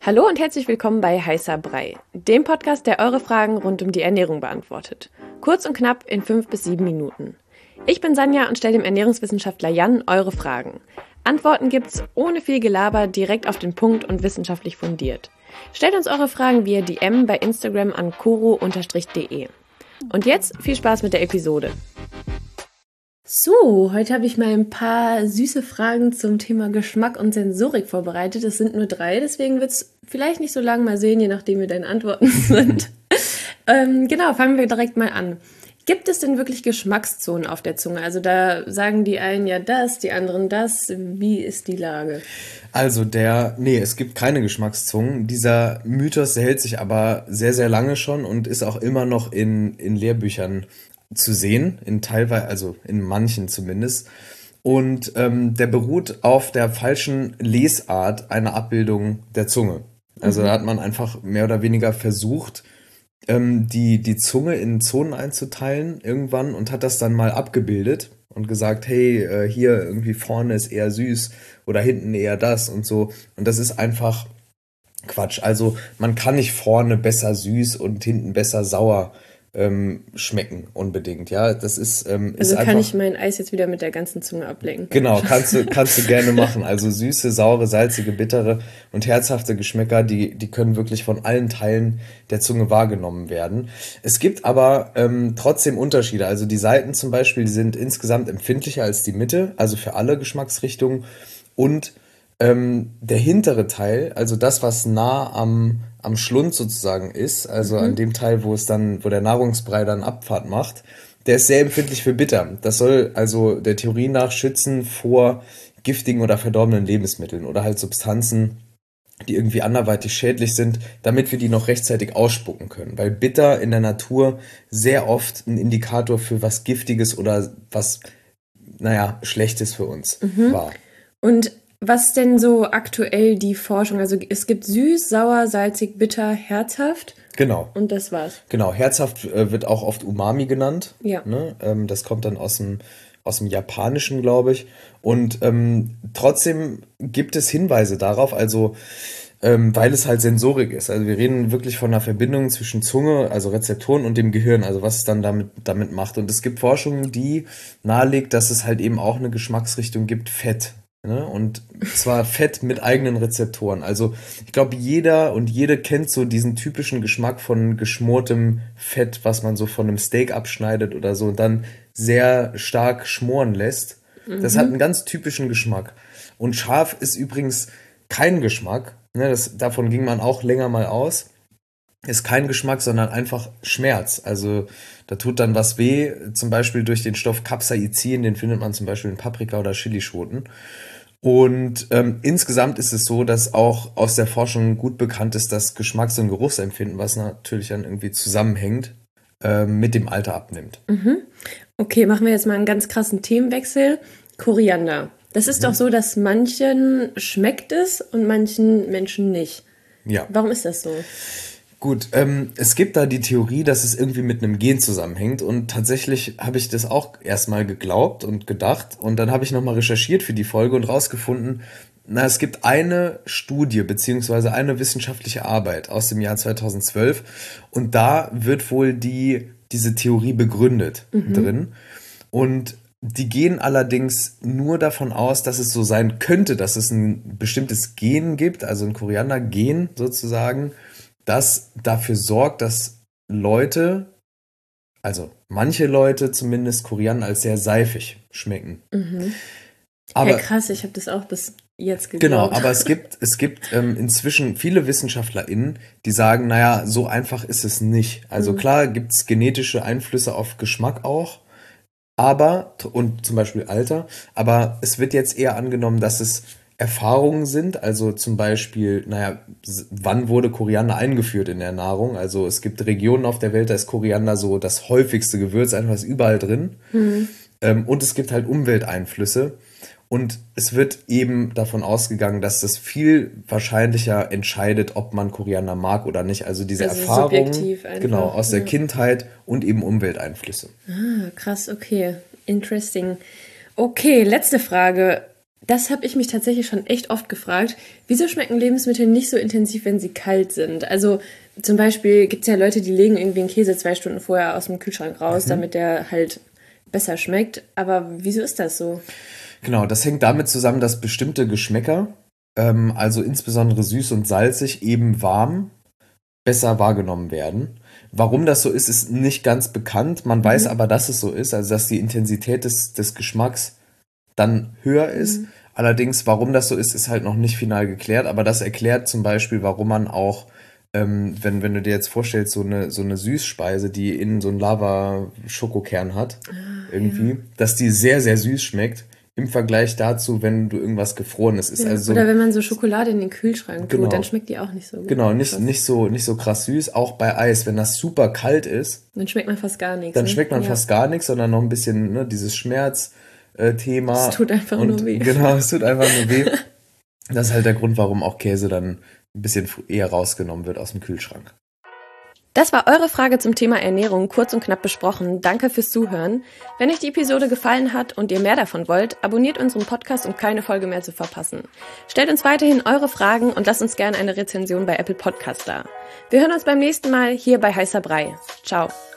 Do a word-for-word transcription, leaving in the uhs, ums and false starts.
Hallo und herzlich willkommen bei Heißer Brei, dem Podcast, der eure Fragen rund um die Ernährung beantwortet. Kurz und knapp in fünf bis sieben Minuten. Ich bin Sanja und stelle dem Ernährungswissenschaftler Jan eure Fragen. Antworten gibt's ohne viel Gelaber, direkt auf den Punkt und wissenschaftlich fundiert. Stellt uns eure Fragen via D M bei Instagram an koro Bindestrich de. Und jetzt viel Spaß mit der Episode. So, heute habe ich mal ein paar süße Fragen zum Thema Geschmack und Sensorik vorbereitet. Es sind nur drei, deswegen wird es vielleicht nicht so lang, mal sehen, je nachdem wie deine Antworten sind. ähm, genau, fangen wir direkt mal an. Gibt es denn wirklich Geschmackszonen auf der Zunge? Also da sagen die einen ja das, die anderen das. Wie ist die Lage? Also der, nee, es gibt keine Geschmackszungen. Dieser Mythos, der hält sich aber sehr, sehr lange schon und ist auch immer noch in, in Lehrbüchern zu sehen, in teilweise, also in manchen zumindest. Und ähm, der beruht auf der falschen Lesart einer Abbildung der Zunge. Also mhm. da hat man einfach mehr oder weniger versucht, ähm, die, die Zunge in Zonen einzuteilen irgendwann und hat das dann mal abgebildet und gesagt, hey, äh, hier irgendwie vorne ist eher süß oder hinten eher das und so. Und das ist einfach Quatsch. Also man kann nicht vorne besser süß und hinten besser sauer Ähm, schmecken unbedingt, ja, das ist ähm, Also ist kann einfach, ich mein Eis jetzt wieder mit der ganzen Zunge ablenken? Genau, kannst du kannst du gerne machen, also süße, saure, salzige, bittere und herzhafte Geschmäcker, die die können wirklich von allen Teilen der Zunge wahrgenommen werden. Es gibt aber ähm, trotzdem Unterschiede, also die Seiten zum Beispiel, die sind insgesamt empfindlicher als die Mitte, also für alle Geschmacksrichtungen und ähm, der hintere Teil, also das, was nah am am Schlund sozusagen ist, also mhm. an dem Teil, wo es dann, wo der Nahrungsbrei dann Abfahrt macht, der ist sehr empfindlich für bitter. Das soll also der Theorie nach schützen vor giftigen oder verdorbenen Lebensmitteln oder halt Substanzen, die irgendwie anderweitig schädlich sind, damit wir die noch rechtzeitig ausspucken können. Weil bitter in der Natur sehr oft ein Indikator für was Giftiges oder was, naja, Schlechtes für uns mhm. war. Und was denn so aktuell die Forschung? Also es gibt süß, sauer, salzig, bitter, herzhaft. Genau. Und das war's. Genau, herzhaft äh, wird auch oft Umami genannt. Ja. Ne? Ähm, das kommt dann aus dem, aus dem Japanischen, glaube ich. Und ähm, trotzdem gibt es Hinweise darauf, also ähm, weil es halt Sensorik ist. Also wir reden wirklich von einer Verbindung zwischen Zunge, also Rezeptoren und dem Gehirn, also was es dann damit, damit macht. Und es gibt Forschung, die nahelegt, dass es halt eben auch eine Geschmacksrichtung gibt, Fett. Ne? Und zwar Fett mit eigenen Rezeptoren. Also ich glaube, jeder und jede kennt so diesen typischen Geschmack von geschmortem Fett, was man so von einem Steak abschneidet oder so und dann sehr stark schmoren lässt. Mhm. Das hat einen ganz typischen Geschmack. Und scharf ist übrigens kein Geschmack. Ne? Das, davon ging man auch länger mal aus. Ist kein Geschmack, sondern einfach Schmerz. Also da tut dann was weh, zum Beispiel durch den Stoff Capsaicin, den findet man zum Beispiel in Paprika oder Chilischoten. Und ähm, insgesamt ist es so, dass auch aus der Forschung gut bekannt ist, dass Geschmacks- und Geruchsempfinden, was natürlich dann irgendwie zusammenhängt, äh, mit dem Alter abnimmt. Mhm. Okay, machen wir jetzt mal einen ganz krassen Themenwechsel. Koriander. Das ist mhm. doch so, dass manchen schmeckt es und manchen Menschen nicht. Ja. Warum ist das so? Gut, ähm, es gibt da die Theorie, dass es irgendwie mit einem Gen zusammenhängt und tatsächlich habe ich das auch erstmal geglaubt und gedacht und dann habe ich nochmal recherchiert für die Folge und rausgefunden, na, es gibt eine Studie beziehungsweise eine wissenschaftliche Arbeit aus dem Jahr zweitausendzwölf und da wird wohl die, diese Theorie begründet mhm. drin und die gehen allerdings nur davon aus, dass es so sein könnte, dass es ein bestimmtes Gen gibt, also ein Koriander-Gen sozusagen, das dafür sorgt, dass Leute, also manche Leute zumindest, Koriander als sehr seifig schmecken. Mhm. Aber, ja, krass, ich habe das auch bis jetzt geglaubt. Genau, aber es gibt, es gibt ähm, inzwischen viele WissenschaftlerInnen, die sagen, naja, so einfach ist es nicht. Also mhm. klar gibt es genetische Einflüsse auf Geschmack auch, aber, und zum Beispiel Alter, aber es wird jetzt eher angenommen, dass es Erfahrungen sind, also zum Beispiel, naja, wann wurde Koriander eingeführt in der Nahrung? Also es gibt Regionen auf der Welt, da ist Koriander so das häufigste Gewürz, einfach ist überall drin. Mhm. Ähm, und es gibt halt Umwelteinflüsse. Und es wird eben davon ausgegangen, dass das viel wahrscheinlicher entscheidet, ob man Koriander mag oder nicht. Also diese also Erfahrung genau, aus der ja. Kindheit und eben Umwelteinflüsse. Ah, krass, okay. Interesting. Okay, letzte Frage. Das habe ich mich tatsächlich schon echt oft gefragt. Wieso schmecken Lebensmittel nicht so intensiv, wenn sie kalt sind? Also zum Beispiel gibt es ja Leute, die legen irgendwie einen Käse zwei Stunden vorher aus dem Kühlschrank raus, mhm. damit der halt besser schmeckt. Aber wieso ist das so? Genau, das hängt damit zusammen, dass bestimmte Geschmäcker, ähm, also insbesondere süß und salzig, eben warm besser wahrgenommen werden. Warum das so ist, ist nicht ganz bekannt. Man mhm. weiß aber, dass es so ist, also dass die Intensität des, des Geschmacks dann höher ist. Mhm. Allerdings, warum das so ist, ist halt noch nicht final geklärt. Aber das erklärt zum Beispiel, warum man auch, ähm, wenn, wenn du dir jetzt vorstellst, so eine, so eine Süßspeise, die innen so einen Lava-Schokokern hat, ah, irgendwie, ja. dass die sehr, sehr süß schmeckt. Im Vergleich dazu, wenn du irgendwas Gefrorenes isst. Ja, also so, oder wenn man so Schokolade in den Kühlschrank genau, tut, dann schmeckt die auch nicht so gut. Genau, nicht, nicht, so, nicht so krass süß. Auch bei Eis, wenn das super kalt ist, dann schmeckt man fast gar nichts. Dann ne? schmeckt man ja. fast gar nichts, sondern noch ein bisschen ne, dieses Schmerz-Thema. Es tut einfach und, nur weh. Genau, es tut einfach nur weh. Das ist halt der Grund, warum auch Käse dann ein bisschen eher rausgenommen wird aus dem Kühlschrank. Das war eure Frage zum Thema Ernährung, kurz und knapp besprochen. Danke fürs Zuhören. Wenn euch die Episode gefallen hat und ihr mehr davon wollt, abonniert unseren Podcast, um keine Folge mehr zu verpassen. Stellt uns weiterhin eure Fragen und lasst uns gerne eine Rezension bei Apple Podcast da. Wir hören uns beim nächsten Mal hier bei Heißer Brei. Ciao.